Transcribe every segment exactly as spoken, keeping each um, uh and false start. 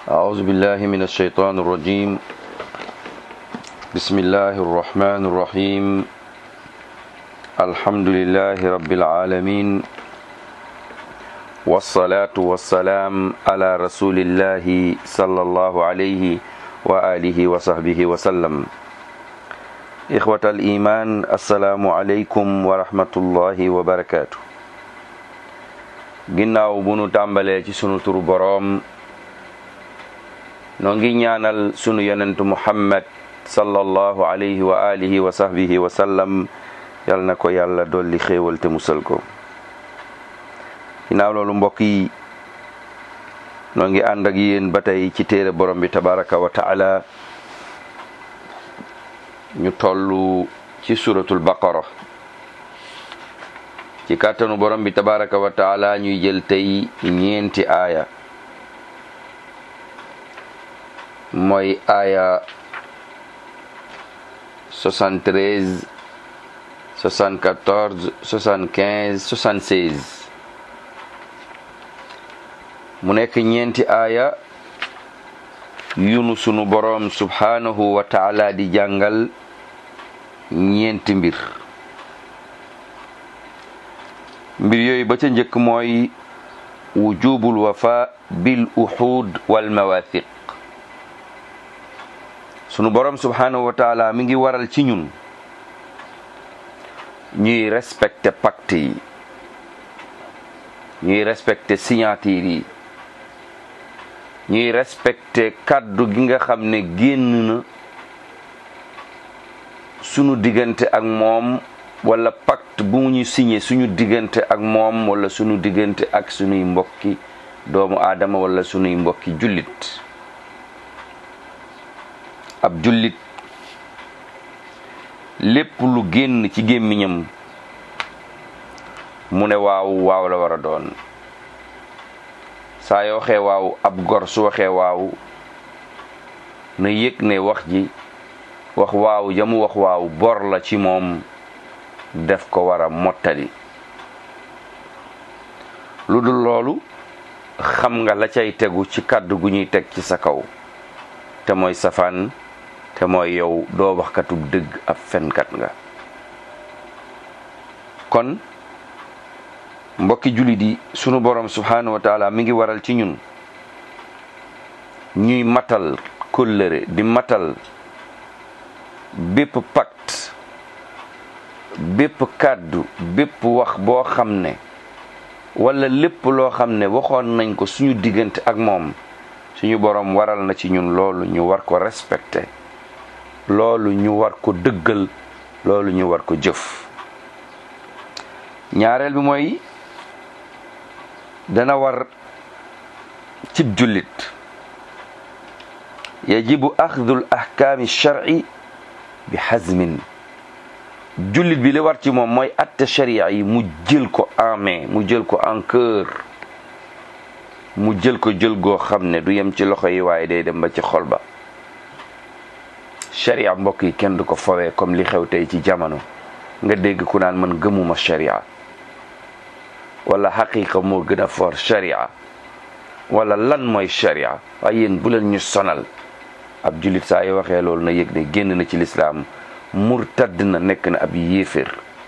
أعوذ بالله من الشيطان الرجيم بسم الله الرحمن الرحيم الحمد لله رب العالمين والصلاة والسلام على رسول الله صلى الله عليه وآله وصحبه وسلم إخوة الإيمان السلام عليكم ورحمة الله وبركاته ginnaaw bu nu tàmbalee ci sunu turu boroom noo ngi ñaanal sunu yonentu Muhammad sallallahu alayhi wa alihi wa sahbihi wa sallam yal na ko yàlla dolli xéewal te musal ko ginnaaw loolu mbokk yi noo ngi ànd ak yéen ba tey ci téere borom bi tabaraka wa taala ñu tollu ci suratul baqara ci kàttanu borom bi tabaraka wa taala ñuy jël tey ñeenti aaya mooy aaya soixante-treize soixante-quatorze soixante-quinze soixante-seize mu nekk ñeenti aaya yunu sunu borom subhanahu wa taala di jàngal ñeenti mbir mbir yooyu ba ca njëkk mooy wujubul wafa bil uhud wal mawathiq sunu borom subhanahu wa taala mi ngi waral ci ñun ñuy respecté pacte yi ñuy respecté signature yi ñuy respecté kaddu gi nga xam ne génn na sunu diggante ak moom wala pacte bu ñu signé suñu diggante ak moom wala suñu diggante ak suñuy mbokki doomu aadama wala suñuy mbokki jullit ab jullit lépp lu génn ci gémmiñam mu ne waaw waaw la war a doon saa yoo waxee waaw ab gor su waxee waaw na yëg ne wax ji wax waaw jamu wax waaw bor la ci moom def ko war a mottali lu dul loolu xam nga la cay tegu ci kàddu gu ñuy teg ci sa kaw te mooy safaan te mooy yow doo waxkatu dëgg ab fenkat nga kon mbokki jullit yi sunu borom subhanahu wa taala mi ngi waral ci ñun ñuy matal kóllëre di matal bépp pacte bépp kàddu bépp wax boo xam ne wala lépp loo xam ne waxoon nañ ko suñu diggante ak moom suñu borom waral na ci ñun loolu ñu war ko respecté loolu ñu war ko dëggal loolu ñu war ko jëf ñaareel bi mooy dana war cib jullit yajibu axdul ahkaami shar'i bi hazmin jullit bi li war ci moom mooy atte sharia yi mu jël ko en main mu jël ko en cœur mu jël ko jël goo xam ne du yem ci loxo yi waaye day dem ba ci xol ba sharia mbokk yi kenn du ko fowee comme li xew tey ci jamono nga dégg ku naan man gëmuma sharia wala xaqiqa moo gën a fort sharia wala lan mooy sharia waaye yéen bu leen ñu sonal ab jullit saa yoo waxee loolu na yëg ne génn na ci lislaam murtad na nekk na ab yéeféer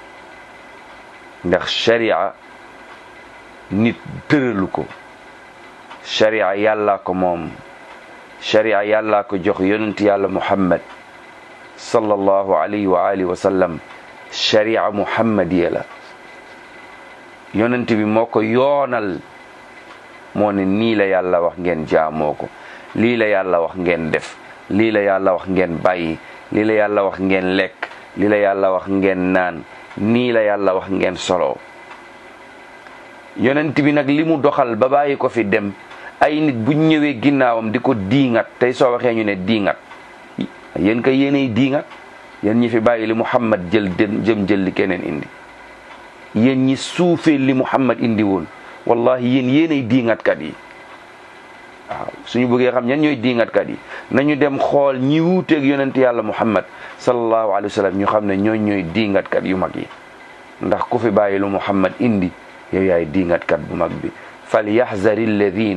ndax sharia nit tëralu ko sharia yàllaa ko moom sharia yàllaa ko jox yonent yàlla muhammad sallallahu alayhi wa alihi wa sallam sharia muhammadiya la yonent bi moo ko yoonal moo ne nii la yàlla wax ngeen jaamoo ko lii la yàlla wax ngeen def lii la yàlla wax ngeen bàyyi lii la yàlla wax ngeen lekk lii la yàlla wax ngeen naan nii la yàlla wax ngeen solo yonent bi nag li mu doxal ba bàyyi ko fi dem ay nit bu ñëwee ginnaawam di ko diingat tey soo waxee ñu ne diingat yéen kay yéenay diingat yéen ñi fi bàyyi li Muhammad jël jëm jël li keneen indi yéen ñi suufee li Muhammad indi woon wallahi yéen yéenay diingatkat yi waaw suñu bëggee xam ñan ñooy diingatkat yi nañu dem xool ñi wuuteeg yonent yàlla Muhammad sallallahu alayhi wa sallam ñu xam ne ñooñ ñooy diingatkat yu mag yi ndax ku fi bàyyi lu Muhammad indi yow yaay diingatkat bu mag bi falyaxzari alladina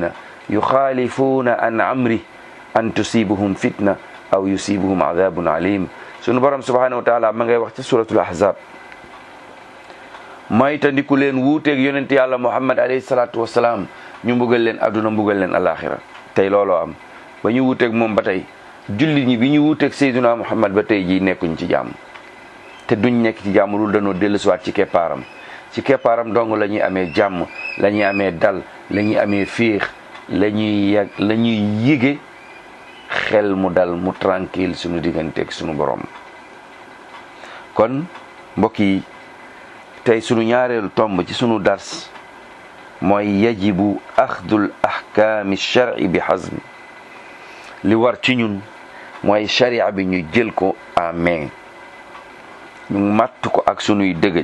yuxaalifuuna an amri an tusibuhum fitna aw yusibuhum adabun alim. sunu borom subhanahu wa taala ma ngay wax ci suratul ahzab, moytandiku leen wuuteeg yonent yàlla muhammad alayhi salatu wasalaam, ñu mbugal leen adduna mbugal leen alaxira. tey looloo am ba ñu wuuteeg moom ba tey jullit ñi bi ñu wuuteeg sayduna muhammad ba tey jii nekkuñ ci jàmm, te duñ nekk ci jàmm lu danoo dellusiwaat ci keppaaram. ci keppaaram dong la ñuy amee jàmm, la ñuy amee dal, la ñuy amee féex, la ñuy yag la ñuy yëge xel mu dal mu tranquille suñu digganteeg suñu borom. kon mbokk yi, tey sunu ñaareelu tomb ci sunu dars mooy yajibu axdul ahkaami shar'i bi hazm. li war ci ñun mooy sharia bi ñu jël ko en main, ñu matt ko ak sunuy dëgëj,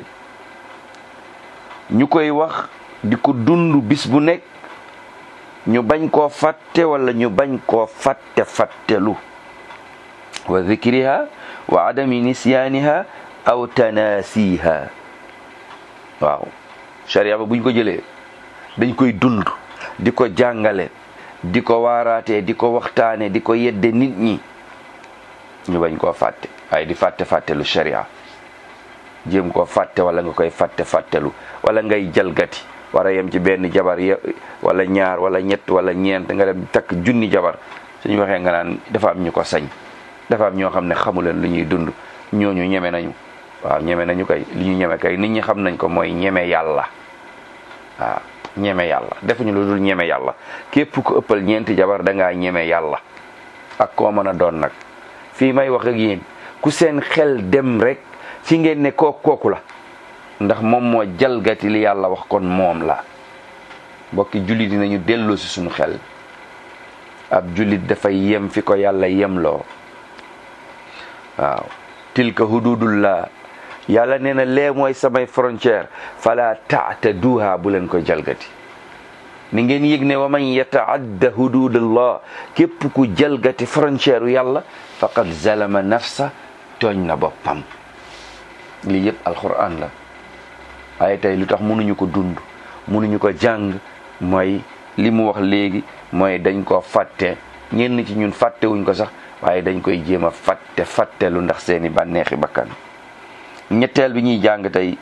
ñu koy wax di ko dund bis bu nekk, ñu bañ koo fàtte wala ñu bañ koo fàtte fàttelu. wa dhikriha wa adami nisyaaniha aw tanaasiha. waaw sharia ba buñ ko jëlee dañ koy dund, di ko jàngale, di ko waaraatee, di ko waxtaane, di ko yedde nit ñi, ñu bañ koo fàtte. ay di fàtte fàttelu sharia, jéem koo fàtte wala nga koy fàtte fàttelu, wala ngay jalgati war a yem ci benn jabar wala ñaar wala ñett wala ñeent, nga dem takk junni jabar. suñu waxee nga naan dafa am ñu ko sañ, dafa am ñoo xam ne xamu leen lu ñuy dund. ñooñu ñeme nañu, waaw ñeme nañu kay. li ñu ñeme kay nit ñi xam nañ ko, mooy ñeme yàlla. waaw ñeme yàlla, defuñu lu dul ñeme yàlla. képp ku ëppal ñeenti jabar da ngaa ñeme yàlla, ak koo mën a doon nag. fii may wax ak yéen, ku seen xel dem rek ci ngeen ne kooku kooku la, ndax moom moo jalgati li yàlla wax, kon moom la. mbokki jullit dinañu delloo si suñu xel. ab jullit dafay yem fi ko yàlla yemloo. waaw tilka hududullah, yàlla nee na lee mooy samay frontière, fala taataduha, bu leen ko jalgati. ni ngeen yëg ne wa man yataadda hududallah, képp ku jalgati frontière u yàlla, faqad zalama nafsa, tooñ na boppam. lii yëpp alquran la. waaye tey lu tax mënuñu ko dund, mënuñu ko jàng, mooy li mu wax léegi, mooy dañ ko fàtte. ñenn ci ñun fàttewuñ ko sax, waaye dañ koy jéem a fàtte fàttelu ndax seeni bànneexi bakkan. ñetteel bi ñuy jàng tey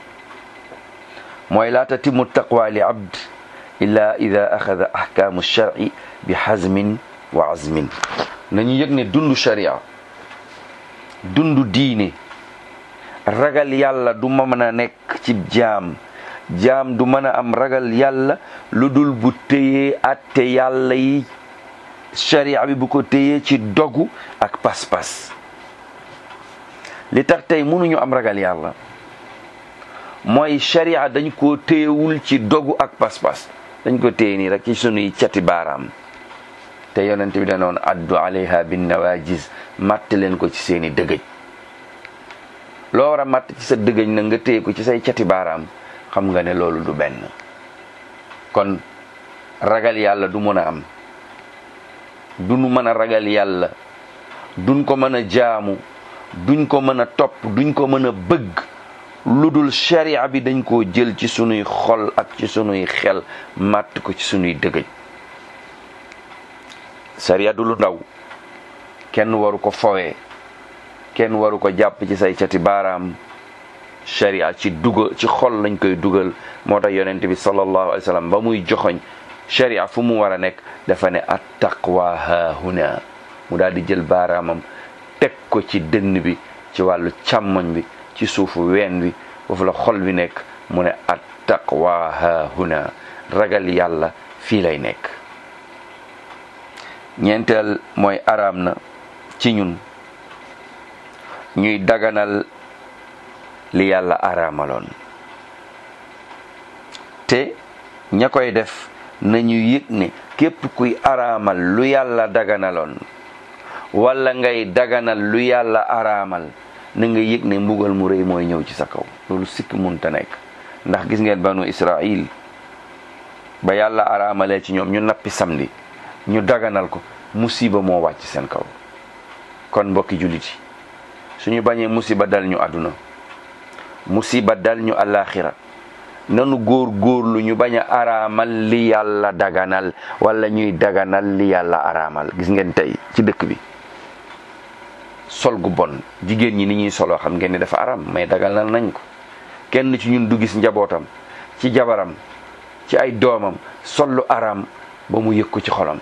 mooy laa tatimu taqwa li abd illa ida axada ahkaamu shar'i bi hazmin wa azmin. nañu yëg ne dundu sharia, dundu diine, ragal yàlla du ma mën a nekk ci jaam. jaam du mën a am ragal yàlla lu dul bu téyee atte yàlla yi, sharia bi bu ko téyee ci dogu ak pas-pas. li tax tey mënuñu am ragal yàlla mooy sharia dañ koo téyewul ci dogu ak pas-pas, dañ ko téye nii rek ci sunuy cati baaraam. te yonent bi danoon addu alayha bin nawajis, matt leen ko ci seeni dëgëj. loo war a matt ci sa dëgëj na nga téye ko ci say cati baaraam, xam nga ne loolu du benn. kon ragal yàlla du mën a am, duñu mën a ragal yàlla, duñ ko mën a jaamu, duñ ko mën a topp, duñ ko mën a bëgg lu dul sharia bi dañ koo jël ci sunuy xol ak ci sunuy xel, màtt ko ci sunuy dëgëj. sharia du lu ndaw, kenn waru ko fowee, kenn waru ko jàpp ci say cati baaraam. sharia ci dugal ci xol lañ koy dugal. moo tax yonent bi sallallahu alayhi wa sallam ba muy joxoñ sharia fu mu war a nekk, dafa ne at taqwa haahuna, mu daal di jël baaraamam teg ko ci dënn bi, ci wàllu càmmoñ bi, ci suufu ween bi, foofu la xol bi nekk. mu ne at taqwa haahuna, ragal yàlla fii lay nekk. ñeenteel mooy araam na ci ñun ñuy daganal li yàlla araamaloon. te ña koy def nañu yëg ne képp kuy araamal lu yàlla daganaloon, wala ngay daganal lu yàlla araamal, na nga yëg ne mbugal mu rëy mooy ñëw ci sa kaw. loolu sikk munta nekk. ndax gis ngeen banu Israil ba yàlla araamalee ci ñoom ñu nappi samedi, ñu daganal ko, musiba moo wàcc seen kaw. kon mbokki jullit yi, suñu bañee musiba dal ñu àdduna, musiba dal ñu àllaaxira, nanu góor góorlu ñu bañ a araamal li yàlla daganal wala ñuy daganal li yàlla araamal. gis ngeen tey ci dëkk bi sol gu bon jigéen ñi ni ñuy soloo xam ngeen ne dafa araam mais daganal nañ ko. kenn ci ñun du gis njabootam ci jabaram ci ay doomam sol lu araam ba mu yëg ko ci xolam.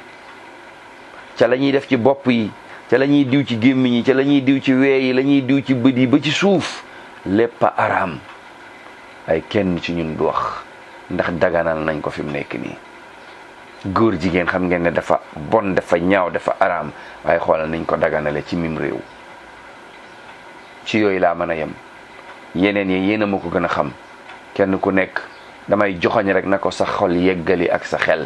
ca la ñuy def ci bopp yi ca la ñuy diw ci gémmiñ yi ca la ñuy diw ci wee yi la ñuy diw ci bët yi ba ci suuf lépp a araam. ay kenn ci ñun du wax ndax daganal nañ ko fi mu nekk nii. góor jigéen xam ngeen ne dafa bon dafa ñaaw dafa araam waaye xoolal nañ ko daganale ci mim réew. ci yooyu laa mën a yem yeneen yi yéen a ma ko gën a xam kenn ku nekk damay joxoñ rek na ko sa xol yeggali ak sa xel.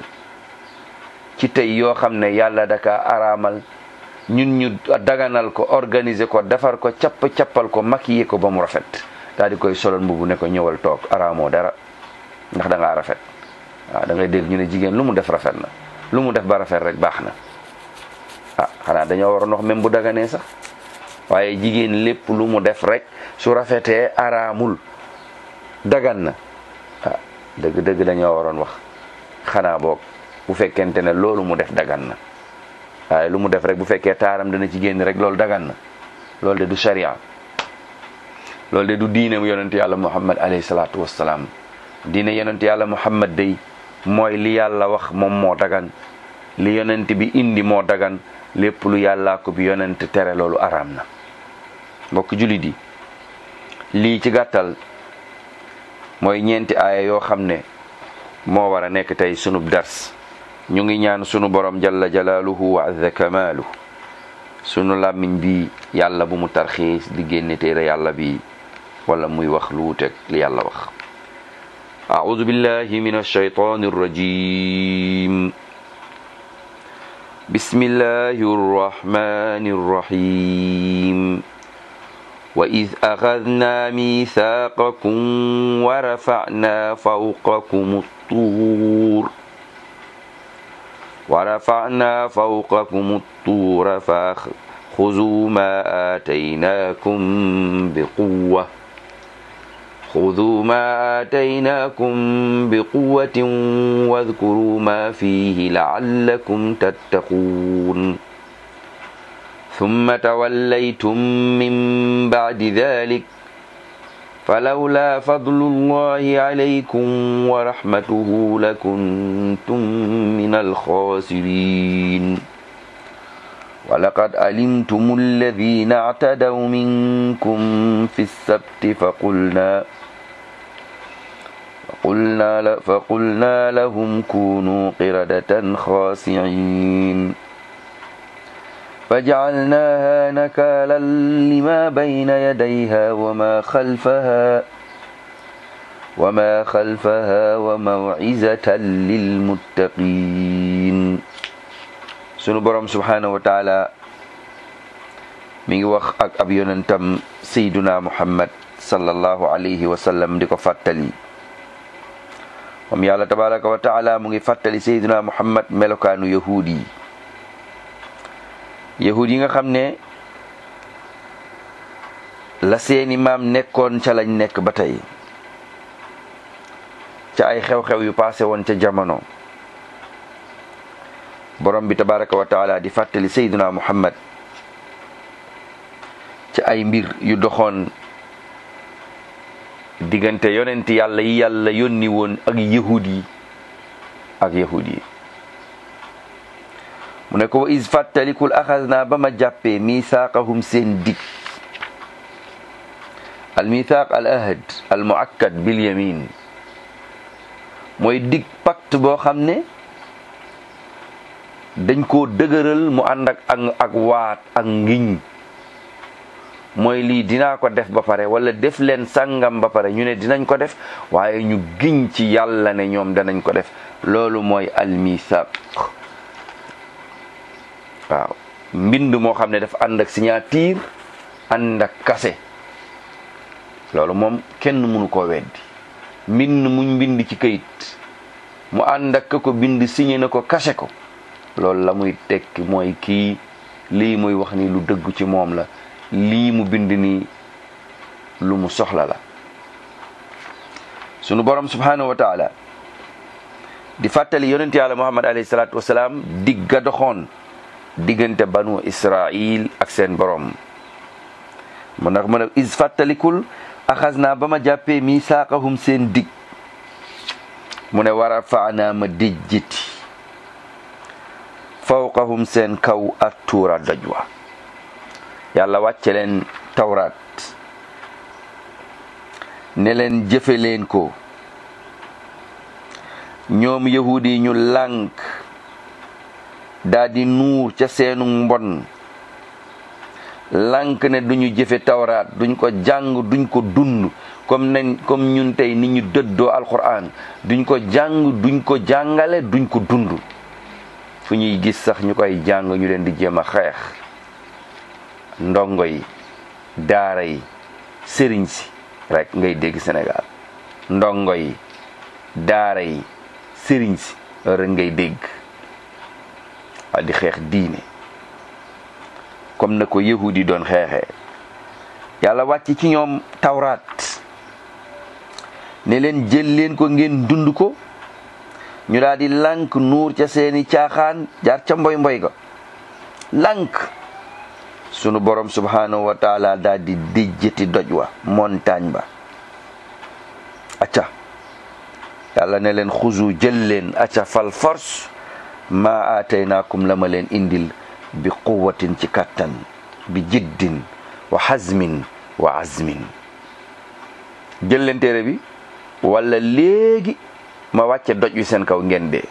ci tey yoo xam ne yàlla daka araamal ñun ñu daganal ko organiser ko defar ko capp cappal ko maquiller ko ba mu rafet daal di koy solal mbubu ne ko ñëwal toog araamoo dara ndax da ngaa rafet. waaw da ngay dégg ñu ne jigéen lu mu def rafet na lu mu def ba rafet rek baax na ah xanaa dañoo waroon wax même bu daganee sax waaye jigéen lépp lu mu def rek su rafetee araamul dagan na ah dëgg-dëgg dañoo waroon wax xanaa boog bu fekkente ne loolu mu def dagan na waaye lu mu def rek bu fekkee taaram dana ci génn rek loolu dagan na loolu de du sharia loolu de du diine yonent yàlla muhammad alayhi salaatu wassalaam. diine yonent yàlla muhammad day mooy li yàlla wax moom moo dagan li yonent bi indi moo dagan lépp lu yàllaa ko bi yonent tere loolu araam na. mbokk jullit yi lii ci gàttal mooy ñeenti aaya yoo xam ne moo war a nekk tey sunub dars. ñu ngi ñaan sunu borom jalla jalaaluhu wa azza kamaaluhu sunu làmmiñ bi yàlla bu mu tarxiis di génne téere yàlla bi wala muy wax lu wuteeg li yàlla wax. a'uudu billahi min ash-shaytaani r-rajiim. bismillahi r-rahmaani r-rahiim. wa iz axadnaa miisaaqakum wa rafa'naa fawqakum at-tuur wa rafa'naa fawqakum at-tuura faxuzuu maa aataynaakum biquwwa xuzuu maa aataynaakum biquwwatin wadkuruu maa fiihi la'allakum tattaquun summa tawallaytum min ba'di dhaalika falawlaa fadlullaahi alaykum wa rahmatuhu lakuntum minal xaasiriin wa laqad alimtumul laziina i'tadaw minkum fis sabti faqulnaa faqulnaa faqulnaa lahum kuunuu qiradatan xaasi'iin فجعلناها نكالا لما بين يديها وما خلفها وما خلفها وموعظة للمتقين. sunu borom subhanahu wa taala mi ngi wax ak ab yonentam sayyiduna Muhammad sallallahu alayhi wa sallam di ko fàttali moom yàlla tabaraka wa taala mu ngi fàttali sayyiduna Muhammad melokaanu yahuud yi yahud yi nga xam ne la seeni maam nekkoon ca lañ nekk ba tey ca ay xew-xew yu paase woon ca jamono borom bi tabaraka wa taala di fàttali sayyiduna Muhammad ca ay mbir yu doxoon diggante yonent yàlla yi yàlla yónni woon ak yahud yi ak yahud yi mu ne ko wa is fàttalikul axasnaa ba ma jàppee misaaqahum seen dig al misaaq al ahd al muakkad bil yamin mooy dig pacte boo xam ne dañ koo dëgëral mu ànd ak ak waat ak ngiñ mooy lii dinaa ko def ba pare wala def leen sàngam ba pare ñu ne dinañ ko def waaye ñu giñ ci yàlla ne ñoom danañ ko def loolu mooy al misaaq waaw mbind moo xam ne dafa ànd ak signature ànd ak kase loolu moom kenn mënu koo weddi mbind muñ mbind ci kayit mu ànd ak ko bind signé na ko kase ko loolu la muy tekki mooy kii lii muy wax ni lu dëggu ci moom la lii mu bind nii lu mu soxla la sunu borom subhanahu wa taala di fàttali yonent yàlla muhammad alayhi salaatu wasalaam digga doxoon diggante banu israil ak seen borom mu nag mu ne is fàttalikul axas naa ba ma jàppee misaaqahum seen dig mu ne war a faanaa ma dijjiti fawqahum seen kaw ak tuura doj wa yàlla wàcce leen tawraat ne leen jëfe leen ko ñoom yahudi yi ñu lànk daa di nuur ca seenu mbon lànk ne duñu jëfe tawraat duñ ko jàng duñ ko dund comme nañ comme ñun tey ni ñu dëddoo alquran duñ ko jàng duñ ko jàngale duñ ko dund fu ñuy gis sax ñu koy jàng ñu leen di jéem a xeex ndongo yi daara yi sëriñ si rek ngay dégg Sénégal ndongo yi daara yi sëriñ si rek ngay dégg a di xeex diine comme na ko yahudi doon xeexee yàlla wàcc ci ñoom tawraat ne leen jël leen ko ngeen dund ko ñu daal di lànk nuur ca seeni caaxaan jaar ca mboy mboy ga lànk sunu borom subhanahu wa taala daal di dijjati doj wa montagne ba acca yàlla ne leen xuzu jël leen acca fal force ma aataynaakum la ma leen indil bi quwwatin ci kattan bi jiddin wa hazmin wa azmin jël leen téere bi wala léegi ma wàcce doj wi seen kaw ngeen dee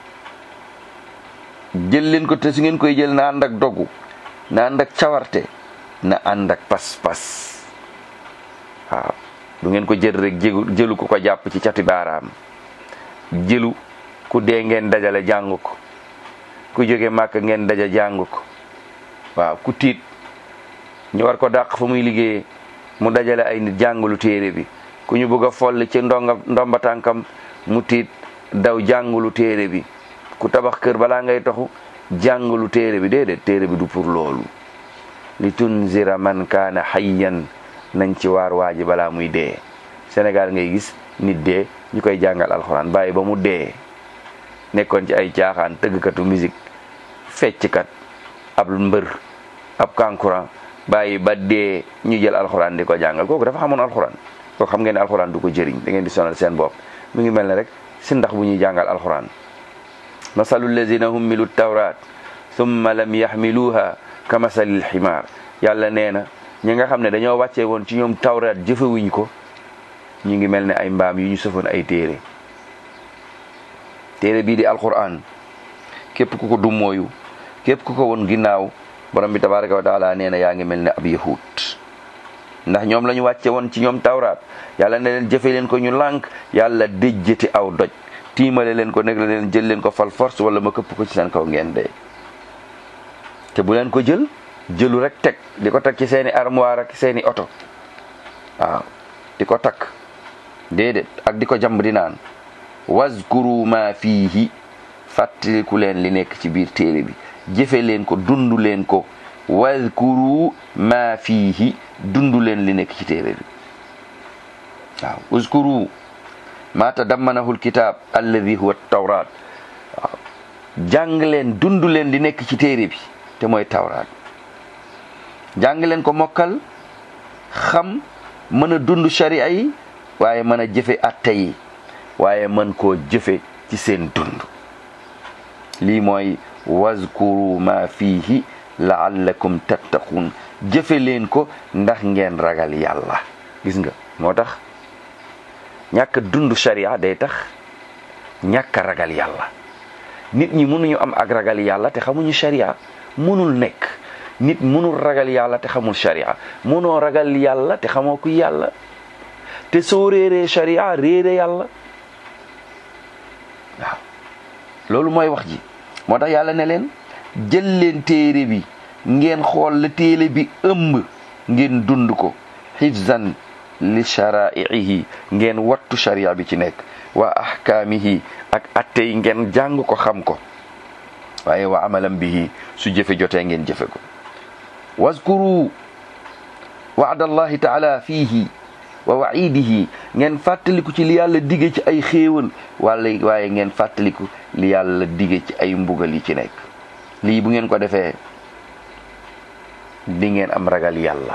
jël leen ko te su ngeen koy jël na ànd ak dogu na ànd ak cawarte na ànd ak pas-pas waaw du ngeen ko jël rek jëlu ko ko jàpp ci cati baaraam jëlu ku dee ngeen dajale jàng ko ku jóge màkk ngeen daja jàng ko waaw ku tiit ñu war ko dàq fa muy liggéeyee mu dajale ay nit jàngalu téere bi ku ñu bëgg a foll ci ndonga ndomba tànkam mu tiit daw jàngalu téere bi ku tabax kër balaa ngay taxu jàngalu téere bi déedéet téere bi du pour loolu li tunzira man kaana hayyan nañ ci waar waaji balaa muy dee Sénégal ngay gis nit dee ñu koy jàngal alxuraan bàyyi ba mu dee nekkoon ci ay caaxaan tëggkatu musique fecckat ab mbër ab kankuran bàyyi ba dee ñu jël alxuraan di ko jàngal kooku dafa xamoon alxuraan kooku xam ngeen ne alxuraan du ko jëriñ da ngeen di sonal seen bopp mi ngi mel ne rek si ndax bu ñuy jàngal alxuraan masalu lazina hummilu tawraat summa lam yaxmiluha ka masalil ximaar yàlla nee na ñi nga xam ne dañoo wàccee woon ci ñoom tawraat jëfewuñ ko ñu ngi mel ne ay mbaam yu ñu sëfoon ay téere téere bii di alquran képp ku ko dummooyu képp ku ko won ginnaaw borom bi tabaraka wa taala nee na yaa ngi mel ne ab yahud ndax ñoom la ñu wàcce woon ci ñoom tawraat yàlla ne leen jëfe leen ko ñu lànk yàlla déjjati aw doj tiimale leen ko nekk la leen jël leen ko fal force wala ma këpp ko ci seen kaw ngeen dee te bu leen ko jël jëlu rek teg di ko teg ci seeni armoire ak seeni oto waaw di ko takk déedéet ak di ko jàmb di naan wazkuru ma fiihi fàttaliku leen li nekk ci biir téere bi jëfe leen ko dundu leen ko wazkuru ma fiihi dundu leen li nekk ci téere bi waaw uzkuru ma tadammanahu alkitab alladi huwa tawraat waaw jàng leen dundu leen li nekk ci téere bi te mooy tawraat jàng leen ko mokkal xam mën a dund sharia yi waaye mën a jëfe atte yi waaye mën koo jëfe ci seen dund lii mooy wazkuru ma fiihi laallakum tattaqun jëfe leen ko ndax ngeen ragal yàlla gis nga moo tax ñàkk dund sharia day tax ñàkk a ragal yàlla nit ñi mënuñu am ak ragal yàlla te xamuñu sharia mënul nekk nit mënul ragal yàlla te xamul sharia mënoo ragal yàlla te xamoo ku yàlla te soo réeree sharia réere yàlla waaw loolu mooy wax ji moo tax yàlla ne leen jël leen téere bi ngeen xool la téere bi ëmb ngeen dund ko hifzan li shara'ihi ngeen wattu sharia bi ci nekk wa ahkaamihi ak atte yi ngeen jàng ko xam ko waaye wa amalan bihi su jëfe jotee ngeen jëfe ko wazkuru wa'da allahi ta'ala fiihi wa wa'idihi ngeen fàttaliku ci li yàlla dige ci ay xéewal wala waaye ngeen fàttaliku li yàlla dige ci ay mbugal yi ci nekk. lii bu ngeen ko defee di ngeen am ragal yàlla.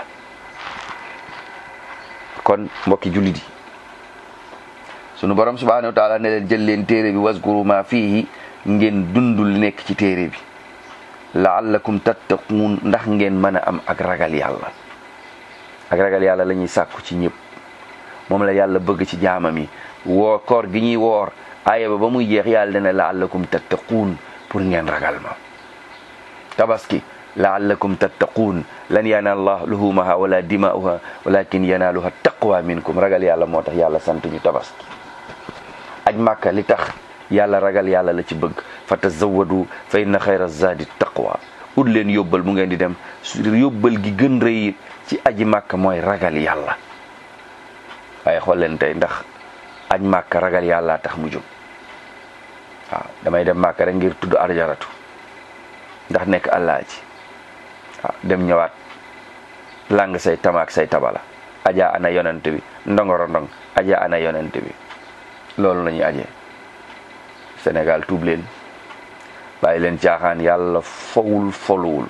kon mbokki jullit yi sunu borom subhanahu wa taala ne leen jël leen téere bi waskuru ma fiihi ngeen dundul nekk ci téere bi la'allakum tattaquun ndax ngeen mën a am ak ragal yàlla. ak ragal yàlla la ñuy sàkku ci ñëpp moom la yàlla bëgg ci jaamam yi woor koor gi ñuy woor aaya ba ba muy jeex yàlla dana la'allakum tattaquun pour ngeen ragal ma. tabaski la'allakum tattaquun lan yanaala Allah luhumaha wala dima'uha walakin yanaaluha taqwa minkum ragal yàlla moo tax yàlla sant ñu tabaski. aj màkka li tax yàlla ragal yàlla la ci bëgg fa tazawwadu fa inna xayra zaadi taqwa ut leen yóbbal bu ngeen di dem yóbbal gi gën rëy ci aji màkka mooy ragal yàlla. waaye xool leen tey ndax aj màkka ragal yàlla tax mu jóg. waaw damay dem màkka rek ngir tudd arjaratu ndax nekk àllaaji waaw dem ñëwaat lang say tamaak say tabala aja ana yonent bi ndongoro ndong aja ana yonent bi loolu la ñuy ajee. Sénégal tuub leen bàyyi leen caaxaan yàlla fowul foluwul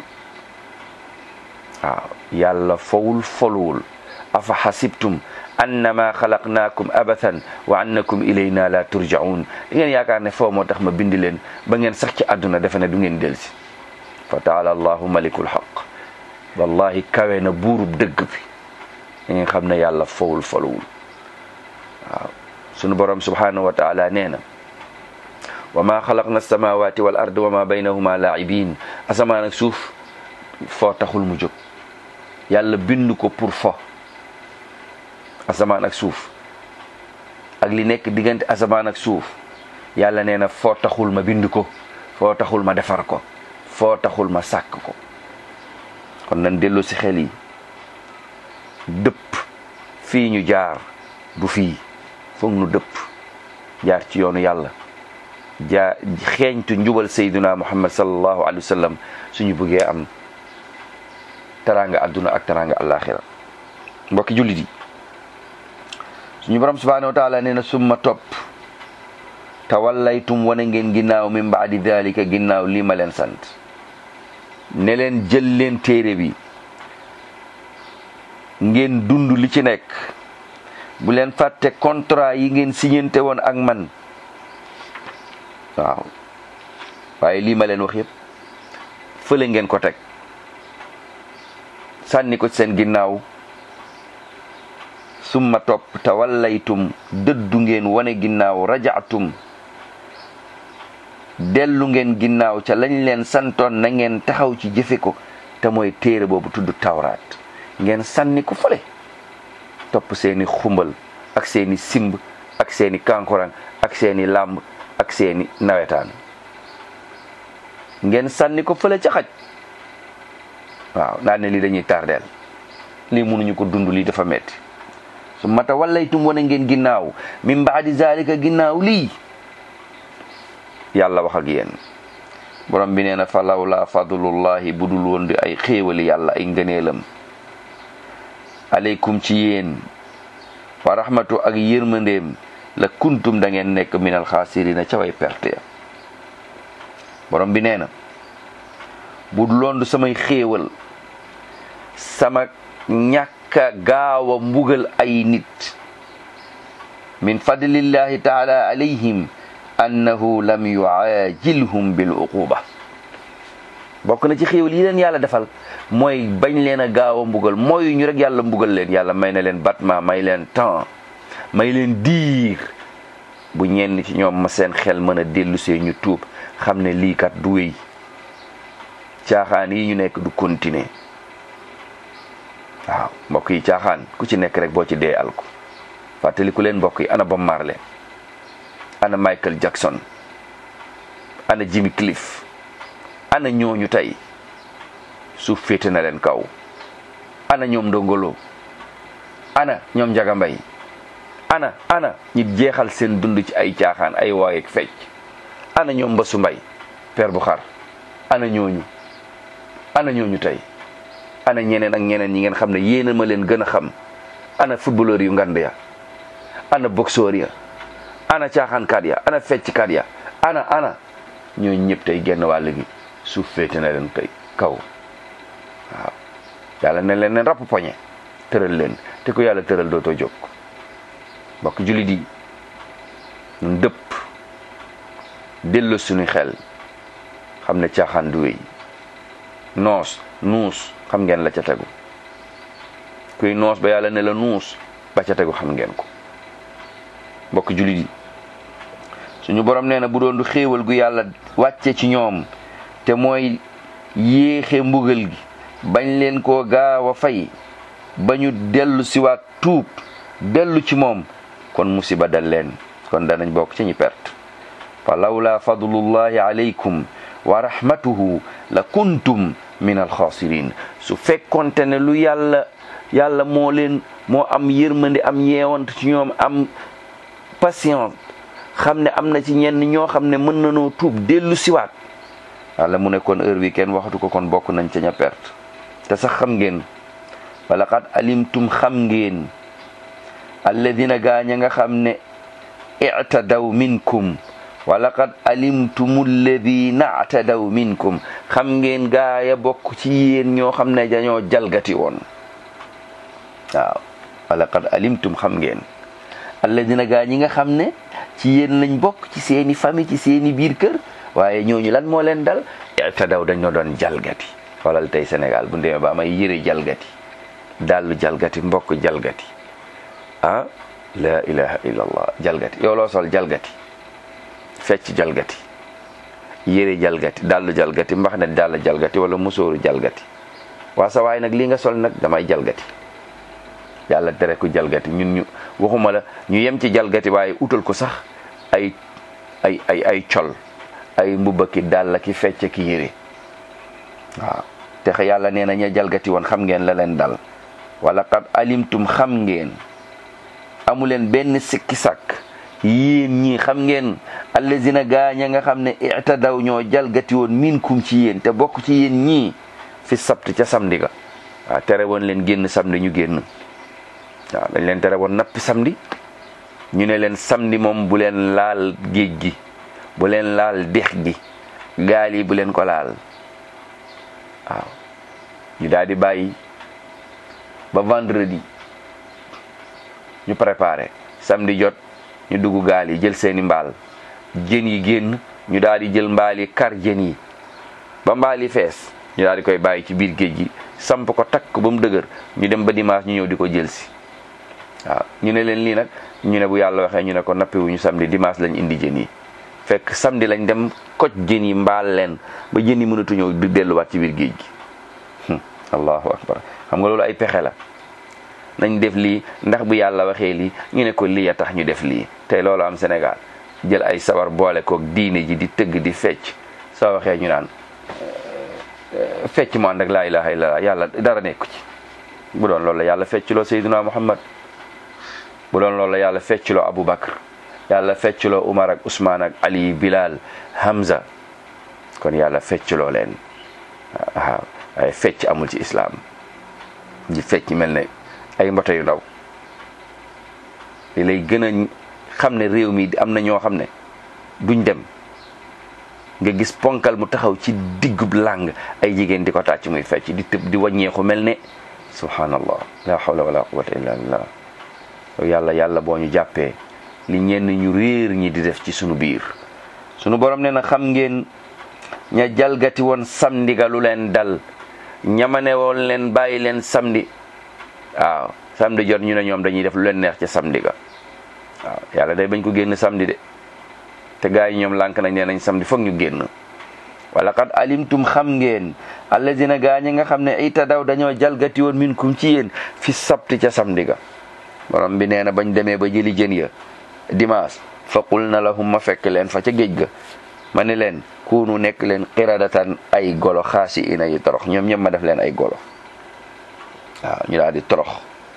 waaw yàlla fowul foluwul afa xasibtum annama xalaqnaakum abathan wa annakum ilayna la turja'un di ngeen yaakaar ne foo moo tax ma bindi leen ba ngeen sax ci àdduna defe ne du ngeen delsi fa taala allahu malikul haq wallahi kawe na buurub dëgg bi da ngeen xam ne yàlla fowul foluwul waaw sunu borom subhanahu wa taala nee na wa ma xalaqna samawati wal ard wa ma baynahuma laa'ibin asamaan ak suuf foo taxul mu jóg yàlla bind ko pour fo asamaan ak suuf ak li nekk diggante asamaan ak suuf yàlla nee na foo taxul ma bind ko foo taxul ma defar ko foo taxul ma sàkk ko. kon nan dellu si xel yi dëpp fii ñu jaar du fii foog nu dëpp jaar ci yoonu yàlla jaa xeeñtu njubal sayduna muhammad sallallahu alayhi wa sallam suñu bëggee am teraanga adduna ak teraanga alaxira. mbokki jullit yi suñu borom subhanahu wa taala nee na summa topp tawallaytum wane ngeen ginnaaw min baadi dalika ginnaaw lii ma leen sant ne leen jël leen téere bi ngeen dund li ci nekk bu leen fàtte contrat yi ngeen signante woon ak man waaw waaye lii ma leen wax yëpp fële ngeen ko teg sànni ko seen ginnaaw summa topp tawallaytum dëddu ngeen wane ginnaaw rajaatum dellu ngeen ginnaaw ca lañ leen santoon na ngeen taxaw ci jëfe ko te mooy téere boobu tudd tawraat ngeen sànni ko fële topp seeni xumbal ak seeni simb ak seeni kankurang ak seeni làmb ak seeni nawetaan ngeen sànni ko fële ca xaj waaw naa ne lii dañuy tardeel lii mënuñu ko dund lii dafa metti su mata wallaytum wane ngeen ginnaaw min baadi zalika ginnaaw lii yàlla wax ak yéen borom bi nee na fa lawla fadlullahi budul woon di ay xéewali yàlla ay ngëneelam aleykum ci yéen wa rahmatu ak yërmandeem la kuntum da ngeen nekk minal xaasirina ca way perte ya borom bi nee na budul woon du samay xéewal sama ñàkka gaaw a mbugal ay nit min fadlillahi taala alayhim annahu lam yuajilhum bil uquba bokk na ci xéewal yi leen yàlla defal mooy bañ leen a gaaw a mbugal mooy ñu rek yàlla mbugal leen yàlla may na leen batma may leen temps may leen diir bu ñenn ci ñoom ma seen xel mën a dellu see ñu tuub xam ne lii kat du wéy caaxaan yi ñu nekk du continuer waaw mbokk yi caaxaan ku ci nekk rek boo ci dee alko fàttaliku leen mbokk yi ana Bob Marley ana Michael Jackson ana Jimmy Cliff ana ñooñu tey suuf féete na leen kaw ana ñoom Ndongolo ana ñoom Njaga Mbay ana ana ñi jeexal seen dund ci ay caaxaan ay waay ak fecc ana ñoom Mbasu Mbay Père bu xar ana ñooñu ana ñooñu tey ana ñeneen ak ñeneen ñi ngeen xam ne yéena ma leen gën a xam ana footballeur yu ngand ya, ana boxeur ya, ana caaxaankat ya, ana fecckat ya, ana ana ñooñu ñëpp tey genn wàll gi suuf féete na leen tey kaw. waaw yàlla ne leen leen rapp poñe tëral leen, te ko yàlla tëral dootoo jóg. mbokk jullit yi ñun dëpp dellu suñu xel xam ne caaxaan du wéy. noos nuus xam ngeen la ca tegu, kuy noos ba yàlla ne la nuus ba ca tegu xam ngeen ko. mbokk jullit yi suñu borom nee na bu doon du xéewal gu yàlla wàcce ci ñoom te mooy yéexe mbugal gi bañ leen koo gaaw a fay ba ñu dellu siwaat tuub dellu ci moom, kon musiba dal leen, kon danañ bokk ci ñi perte. fa lawla fadlullahi alaykum wa rahmatuhu la kuntum min alxaasirin. su fekkonte ne lu yàlla yàlla moo leen moo am yërmande am yeewant ci ñoom, am patience, xam ne am na ci ñenn ñoo xam ne mën nanoo tuub dellu siwaat, walla mu ne kon heure bi kenn waxatu ko, kon bokk nañ ca ña perte. te sax xam ngeen walaqad alimtum xam ngeen alladina gaaña nga xam ne i'tadaw minkum walaqad alimtum alladina i'tadaw minkum xam ngeen gaaya bokk ci yéen ñoo xam ne dañoo jalgati woon. waaw walaqad alimtum xam ngeen alladina gaa ñi nga xam ne ci yéen lañ bokk, ci seeni famille, ci seeni biir kër, waaye ñooñu lan moo leen dal? i'tadaw dañoo doon jalgati. xoolal tey Sénégal bu ndemee ba amay yëre jalgati, dallu jalgati, mbokk jalgati, ah la ilaha illallah, jalgati. yow loo sol jalgati, fecc jalgati, yëre jalgati, dallu jalgati, mbax ne dall jalgati, wala musóoru jalgati. waa sa waay nag lii nga sol nag damay jalgati. yàlla tere ku jalgati. ñun ñu waxuma la ñu yem ci jalgati, waaye utal ko sax ay ay ay ay col, ay mbubba ki dàll ki fecc ki yëre. waaw te yàlla nee na ña jalgati woon xam ngeen la leen dal. wala qad alimtum xam ngeen, amuleen benn sikki sàkk, yéen ñii xam ngeen allazina gaaña nga xam ne i'tadaw ñoo jalgati woon minkum ci yéen, te bokk ci yéen ñii fi sabt ca samedi ga. waaw tere woon leen génn samedi ñu génn. waaw dañ leen tere woon nappi samedi, ñu ne leen samedi moom bu leen laal géej gi, bu leen laal dex gi, gaal yi bu leen ko laal. waaw ñu daal di bàyyi ba vendredi ñu préparé, samedi jot ñu dugg gaal yi jël seeni mbaal, jën yi génn ñu daal di jël mbaal yi kar jën yi ba mbaal yi fees, ñu daal di koy bàyyi ci biir géej gi, samp ko takk ko ba mu dëgër, ñu dem ba dimanche ñu ñëw di ko jël si. waaw ñu ne leen lii nag, ñu ne bu yàlla waxee ñu ne ko nappiwuñu samedi, dimanche lañ indi jën yi. fekk samedi lañ dem koj jën yi mbaal leen ba jën yi mënatu ñëw di delluwaat ci biir géej gi. allahu akbar. xam nga loolu ay pexe la. nañ def lii ndax bu yàlla waxee lii ñu ne ko lii a tax ñu def lii. tey loolu am Sénégal, jël ay sabar boole koog diine ji di tëgg di fecc, soo waxee ñu naan fecc mu ànd ak laa ilaha illallah, yàlla dara nekku ci. bu doon loolu la yàlla feccloo Seydina Muhammad, bu doon loolu la yàlla feccloo Abu Bakr, yàlla feccloo Umar ak Usmaan ak Ali, Bilal, Hamza, kon yàlla feccloo leen. waaw ay fecc amul ci islam. di fecc mel ne ay mbote yu ndaw. li lay gën a xam ne réew mi am na ñoo xam ne duñ dem, nga gis ponkal mu taxaw ci diggub làng, ay jigéen di ko tàcc muy fecc, di tëb di wàññeeku mel ne subhanallah, la hawla wala quwwata illa billah. yàlla yàlla boo ñu jàppee li ñenn ñu réer ñi di def ci sunu biir. sunu borom nee na xam ngeen ña jalgati woon samedi ga lu leen dal, ñamane woon leen bàyyi leen samedi. waaw samedi jot ñu ne ñoom dañuy def lu leen neex ca samedi ga. waaw yàlla day bañ ko génn samedi de, te gaa yi ñoom lànk nañ nee nañ samedi foog ñu génn. wala qad alimtum xam ngeen allazina gaa ñi nga xam ne itadaw dañoo jalgati woon minkum ci yéen fi sabti ca samedi ga. borom bi nee na bañ demee ba jëli jën ya dimanche, fa qul na lahum ma fekk leen fa ca géej ga, ma ne leen kunu nekk leen qiradatan ay golo, xaasi ina yi torox. ñoom ñëpp ma def leen ay golo. waaw ñu daal di torox.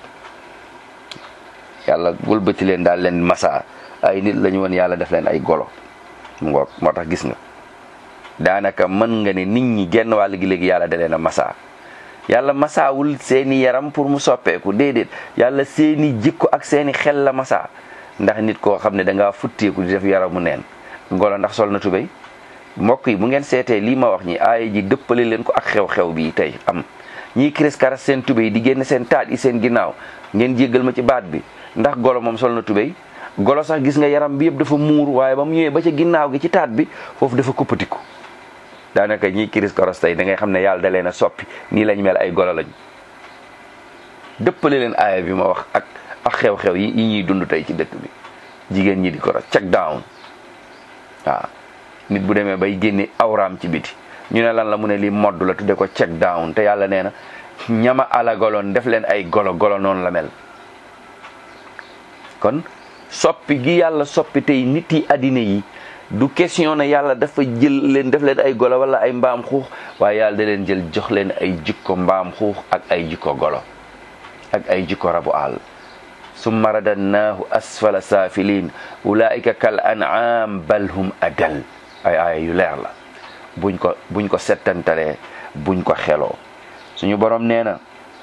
yàlla wëlbati leen daal leen masa, ay nit lañu woon, yàlla def leen ay golo. mu ngoog moo tax gis nga daanaka mën nga ne nit ñi genn wàll gi léegi yàlla da leen a masa. yàlla masaawul seeni yaram pour mu soppeeku déedéet yàlla seeni jikko ak seeni xel la masa ndax nit koo xam ne da ngaa futteeku di def yaramu neen ngolo ndax sol na tubéy mbokk yi bu ngeen seetee lii ma wax ñi aaya ji dëppale leen ko ak xew-xew bi tey am ñii kiris karas seen tubéy di génn seen taat yi seen ginnaaw ngeen jéggal ma ci baat bi ndax golo moom sol na tubéy golo sax gis nga yaram bi yëpp dafa muur waaye ba mu ñëwee ba ca ginnaaw gi ci taat bi foofu dafa kuppatiku daanaka ñii kiris karas tey da ngay xam ne yàlla da leen a soppi nii lañ mel ay golo lañ dëppale leen aaya bi ma wax ak ak xew-xew yi yi ñuy dund tey ci dëkk bi jigéen ñi di ko check down waaw nit bu demee bay génne awraam ci biti ñu ne lan la mu ne lii modd la tudde ko check down te yàlla nee na ñama ala goloon def leen ay golo golo noonu la mel kon soppi gi yàlla soppi tey nit yi addina yi du question ne yàlla dafa jël leen def leen ay golo wala ay mbaam xuux waaye yàlla da leen jël jox leen ay jikko mbaam xuux ak ay jikko golo ak ay jikko rabu àll summa radadnaahu asfala saafiliin ulaa'ika kal an'aam bal hum adal ay ay yu leer la buñ ko buñ ko settantalee buñ ko xeloo suñu borom nee na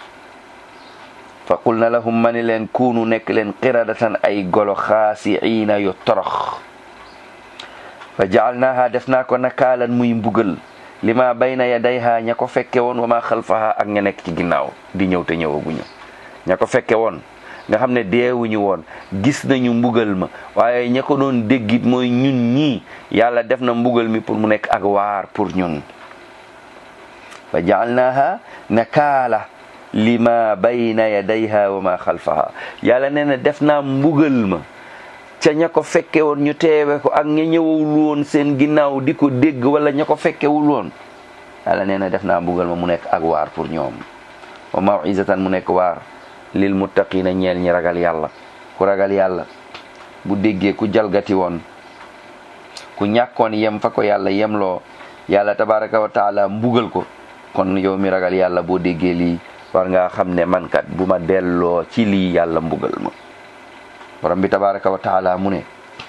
fa qulna lahum ma ni leen kuunu nekk leen qiradatan ay golo xaasi'iina yu torox fa ja'alnaaha def naa ko nakaalan muy mbugal lima bayna yadayha ña ko fekke woon wa ma xalfaha ak ña nekk ci ginnaaw di ñëw te ñëwaguñu ña ko fekke woon nga xam ne deewuñu woon gis nañu mbugal ma waaye ña ko doon déggit mooy ñun ñii yàlla def na mbugal mi pour mu nekk ak waar pour ñun fa ja'alnaaha nakaala lima bayna yadayha wa ma xalfaha yàlla nee na def naa mbugal ma ca ña ko fekke woon ñu teewe ko ak ña ñëwul woon seen ginnaaw di ko dégg wala ña ko fekkewul woon yàlla nee na def naa mbugal ma mu nekk ak waar pour ñoom wa maw'izatan mu nekk waar lil muttaqina ñeel ñi ragal yàlla ku ragal yàlla bu déggee ku jalgati woon ku ñàkkoon yem fa ko yàlla yemloo yàlla tabaraka wa taala mbugal ko kon yow mi ragal yàlla boo déggee lii war ngaa xam ne man kat bu ma delloo ci lii yàlla mbugal ma borom bi tabaraka wa taala mu ne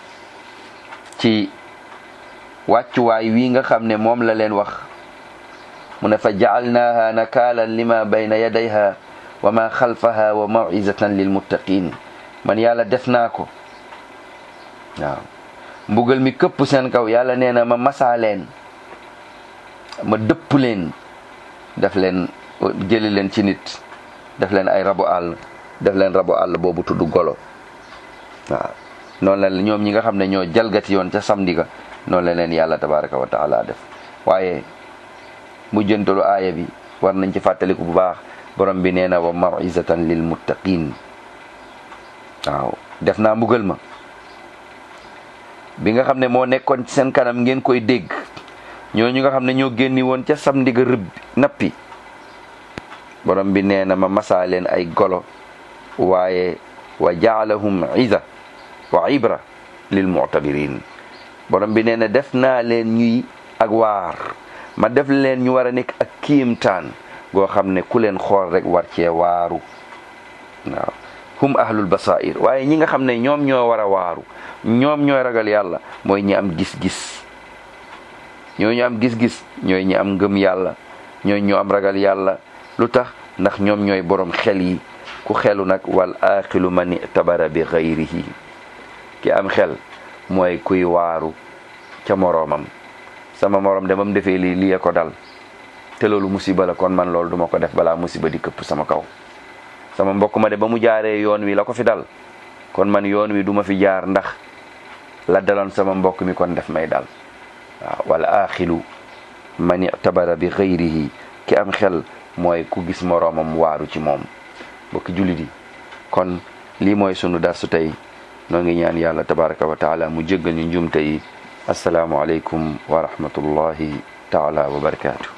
ci wàccuwaay wii nga xam ne moom la leen wax mu ne fa ja'alnaaha nakaalan lima bayna yadayha wa ma xalfaha wa maw'izatan lil muttaqin man yàlla def naa ko waaw mbugal mi këpp seen kaw yàlla nee na ma masaa leen ma dëpp leen def leen jëli leen ci nit def leen ay rabu àll def leen rabu àll boobu tudd golo waaw noonu la ñoom ñi nga xam ne ñoo jalgati yoon ca samedi ga noonu la leen yàlla tabaraka wa taala def waaye mu jëntalu aaya bi war nañ ci fàttaliku bu baax borom bi nee na wa maw'izatan lil muttaqin waaw def naa mbugal ma bi nga xam ne moo nekkoon ci seen kanam ngeen koy dégg ñooñu nga xam ne ñoo génni woon ca samedi ga rëbb nappi borom bi nee na ma masaa leen ay golo waaye wa ja'alahum iza wa ibra lil mu'tabirin borom bi nee na def naa leen ñuy ak waar ma def leen ñu war a nekk ak kiimtaan goo xam ne ku leen xool rek war cee waaru waaw hum ahlul basair waaye ñi nga xam ne ñoom ñoo war a waaru ñoom ñooy ragal yàlla mooy ñi am gis-gis ñooy ñu am gis-gis ñooy ñi am ngëm yàlla ñooy ñu am ragal yàlla lu tax ndax ñoom ñooy borom xel yi ku xelu nag wal aqilu man itabara bi ghayrihi ki am xel mooy kuy waaru ca moroomam sama morom de bam defee lii lii ko dal te loolu musiba la kon man loolu duma ko def balaa musiba di këpp sama kaw sama mbokk ma de ba mu jaaree yoon wi la ko fi dal kon man yoon wi duma fi jaar ndax la daloon sama mbokk mi kon def may dal waaw wala axilu man itabara bi ghayrihi ki am xel mooy ku gis moroomam waaru ci moom mbokki jullit yi kon lii mooy sunu darsu tey noo ngi ñaan yàlla tabaraka wa taala mu jéggal ñu njumte yi assalaamu aleykum wa rahmatullahi taala wa barakaatu